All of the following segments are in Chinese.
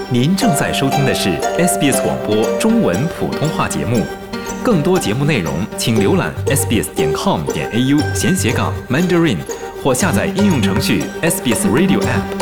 您正在收听的是 SBS 广播中文普通话节目，更多节目内容请浏览 sbs.com.au/Mandarin 或下载应用程序 SBS Radio App。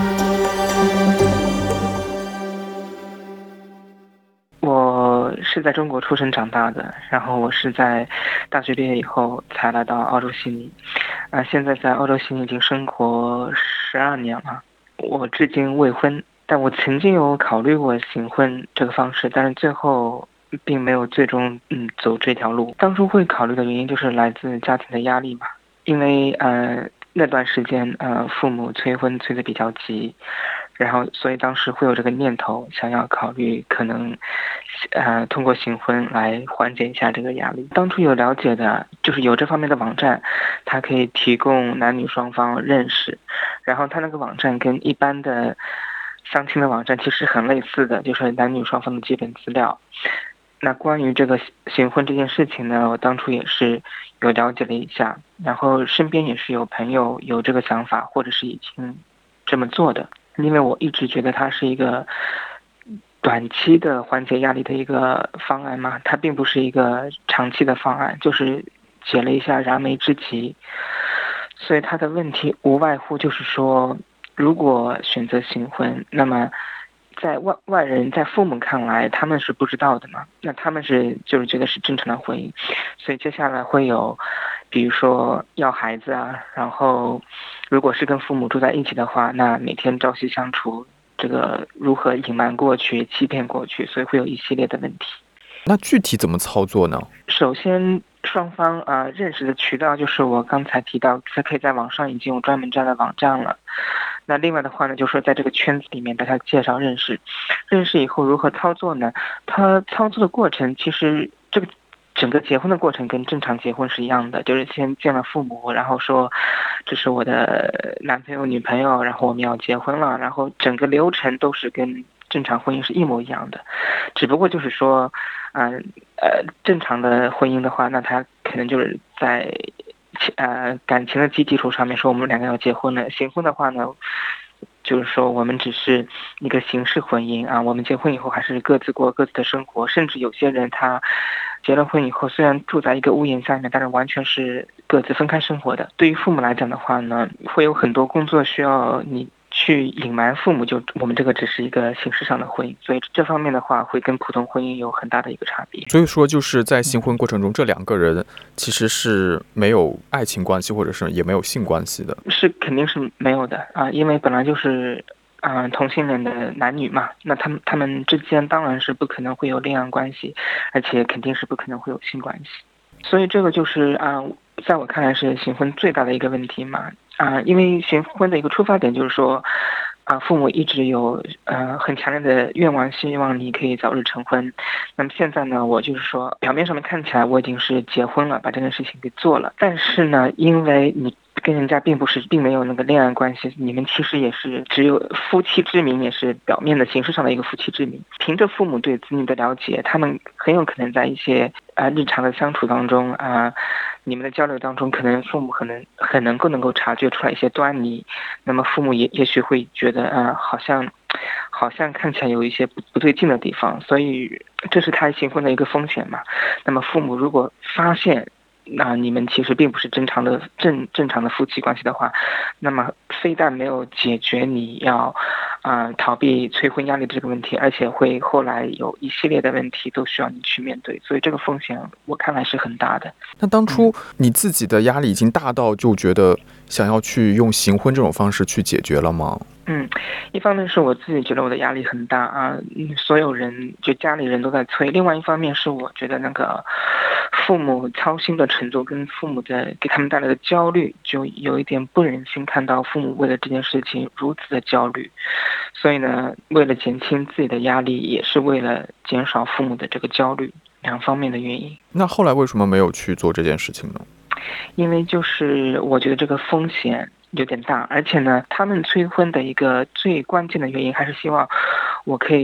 我是在中国出生长大的，然后我是在大学毕业以后才来到澳洲悉尼，现在在澳洲悉尼已经生活12年了。我至今未婚，但我曾经有考虑过行婚这个方式，但是最后并没有最终走这条路。当初会考虑的原因就是来自家庭的压力吧，因为那段时间父母催婚催得比较急，然后所以当时会有这个念头，想要考虑可能通过行婚来缓解一下这个压力。当初有了解的就是有这方面的网站，它可以提供男女双方认识，然后它那个网站跟一般的相亲的网站其实很类似的，就是男女双方的基本资料。那关于这个行婚这件事情呢，我当初也是有了解了一下，然后身边也是有朋友有这个想法，或者是已经这么做的。因为我一直觉得它是一个短期的缓解压力的一个方案嘛，它并不是一个长期的方案，就是解了一下燃眉之急。所以它的问题无外乎就是说，如果选择行婚，那么在外人在父母看来他们是不知道的嘛，那他们就是觉得是正常的婚姻，所以接下来会有比如说要孩子啊，然后如果是跟父母住在一起的话，那每天朝夕相处，这个如何隐瞒过去欺骗过去，所以会有一系列的问题。 那具体怎么操作呢？ 首先双方认识的渠道就是我刚才提到可以在网上已经有专门这样的网站了。那另外的话呢，就是说在这个圈子里面大家介绍认识以后如何操作呢？它操作的过程其实这个整个结婚的过程跟正常结婚是一样的，就是先见了父母，然后说这是我的男朋友女朋友，然后我们要结婚了，然后整个流程都是跟正常婚姻是一模一样的，只不过就是说正常的婚姻的话，那他可能就是在感情的基础上面说我们两个要结婚了。行婚的话呢，就是说我们只是一个形式婚姻啊，我们结婚以后还是各自过各自的生活，甚至有些人他结了婚以后虽然住在一个屋檐下面，但是完全是各自分开生活的。对于父母来讲的话呢，会有很多工作需要你去隐瞒父母，就我们这个只是一个形式上的婚姻，所以这方面的话会跟普通婚姻有很大的一个差别。 所以说就是在行婚过程中，这两个人其实是没有爱情关系，或者是也没有性关系的。 是肯定是没有的因为本来就是同性恋的男女嘛，那他们之间当然是不可能会有恋爱关系，而且肯定是不可能会有性关系。所以这个就是在我看来是行婚最大的一个问题嘛因为行婚的一个出发点就是说父母一直有很强烈的愿望，希望你可以早日成婚。那么现在呢，我就是说表面上面看起来我已经是结婚了，把这件事情给做了，但是呢，因为你跟人家并没有那个恋爱关系，你们其实也是只有夫妻之名，也是表面的形式上的一个夫妻之名。凭着父母对子女的了解，他们很有可能在一些日常的相处当中你们的交流当中，可能父母很能够察觉出来一些端倪，那么父母也许会觉得好像看起来有一些不对劲的地方，所以这是他行婚的一个风险嘛。那么父母如果发现你们其实并不是正常的夫妻关系的话，那么非但没有解决你要逃避催婚压力这个问题，而且会后来有一系列的问题都需要你去面对，所以这个风险我看来是很大的。 那当初你自己的压力已经大到就觉得想要去用行婚这种方式去解决了吗？ 一方面是我自己觉得我的压力很大所有人就家里人都在催，另外一方面是我觉得那个父母操心的程度跟父母的给他们带来的焦虑，就有一点不忍心看到父母为了这件事情如此的焦虑，所以呢，为了减轻自己的压力，也是为了减少父母的这个焦虑，两方面的原因。 那后来为什么没有去做这件事情呢？ 因为就是我觉得这个风险有点大，而且呢，他们催婚的一个最关键的原因还是希望我可以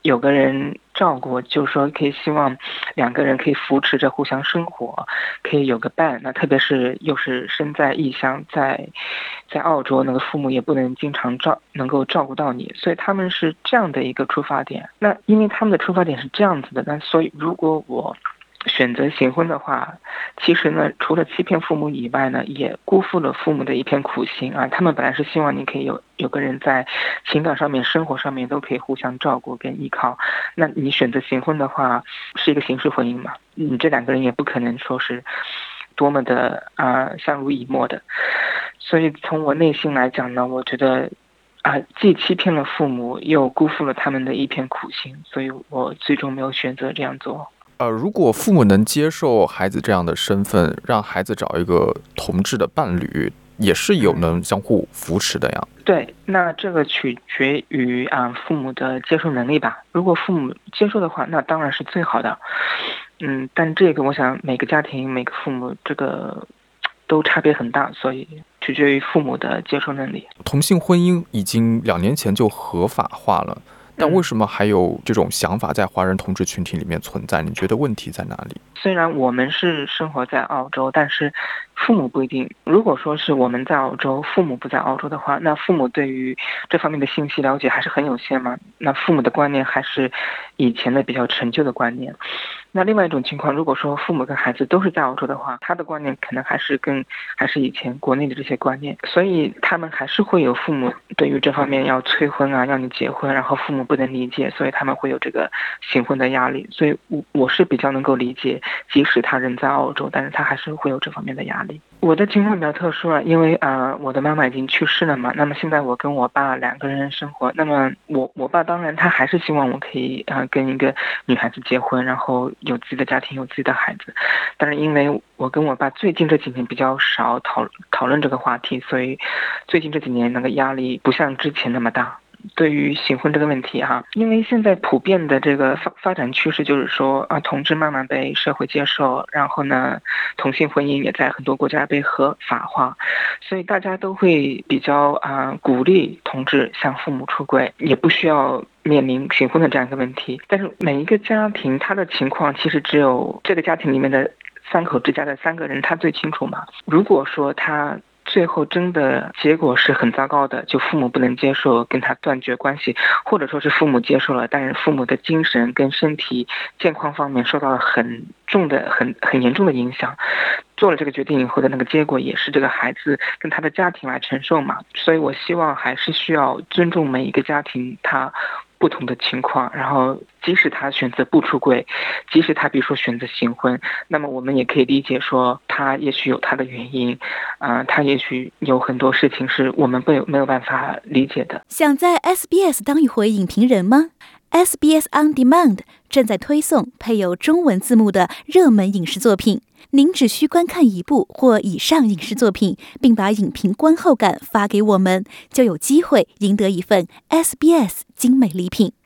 有个人照顾，就是说可以希望两个人可以扶持着互相生活，可以有个伴。那特别是又是身在异乡，在澳洲，那个父母也不能经常能够照顾到你，所以他们是这样的一个出发点。那因为他们的出发点是这样子的，那所以如果我选择行婚的话，其实呢，除了欺骗父母以外呢，也辜负了父母的一片苦心啊。他们本来是希望你可以有个人在情感上面、生活上面都可以互相照顾跟依靠。那你选择行婚的话，是一个形式婚姻嘛？你这两个人也不可能说是多么的相濡以沫的。所以从我内心来讲呢，我觉得既欺骗了父母，又辜负了他们的一片苦心，所以我最终没有选择这样做。 如果父母能接受孩子这样的身份，让孩子找一个同志的伴侣，也是有能相互扶持的呀。 对，那这个取决于父母的接受能力吧。如果父母接受的话，那当然是最好的。但这个我想每个家庭每个父母这个都差别很大，所以取决于父母的接受能力。 同性婚姻已经2年前就合法化了，但为什么还有这种想法在华人同志群体里面存在？你觉得问题在哪里？ 虽然我们是生活在澳洲，但是父母不一定。如果说是我们在澳洲，父母不在澳洲的话，那父母对于这方面的信息了解还是很有限嘛。那父母的观念还是以前的比较陈旧的观念。那另外一种情况，如果说父母跟孩子都是在澳洲的话，他的观念可能还是以前国内的这些观念，所以他们还是会有父母对于这方面要催婚啊，要你结婚，然后父母不能理解，所以他们会有这个行婚的压力。所以我是比较能够理解，即使他人在澳洲，但是他还是会有这方面的压力。我的情况比较特殊因为我的妈妈已经去世了嘛，那么现在我跟我爸2个人生活。那么我爸当然他还是希望我可以跟一个女孩子结婚，然后有自己的家庭，有自己的孩子。但是因为我跟我爸最近这几年比较少讨论这个话题，所以最近这几年那个压力不像之前那么大。对于行婚这个问题因为现在普遍的这个发展趋势就是说同志慢慢被社会接受，然后呢同性婚姻也在很多国家被合法化，所以大家都会比较鼓励同志向父母出柜，也不需要面临行婚的这样一个问题。但是每一个家庭他的情况其实只有这个家庭里面的3口之家的3个人他最清楚嘛。如果说他最后真的结果是很糟糕的，就父母不能接受，跟他断绝关系，或者说是父母接受了，但是父母的精神跟身体健康方面受到了很严重的影响，做了这个决定以后的那个结果也是这个孩子跟他的家庭来承受嘛。所以我希望还是需要尊重每一个家庭他不同的情况，然后即使他选择不出柜，即使他比如说选择行婚，那么我们也可以理解说他也许有他的原因他也许有很多事情是我们没有办法理解的。 想在 SBS 当一回影评人吗？ SBS On Demand 正在推送配有中文字幕的热门影视作品，您只需观看1部或以上影视作品，并把影评观后感发给我们，就有机会赢得一份 SBS 精美礼品。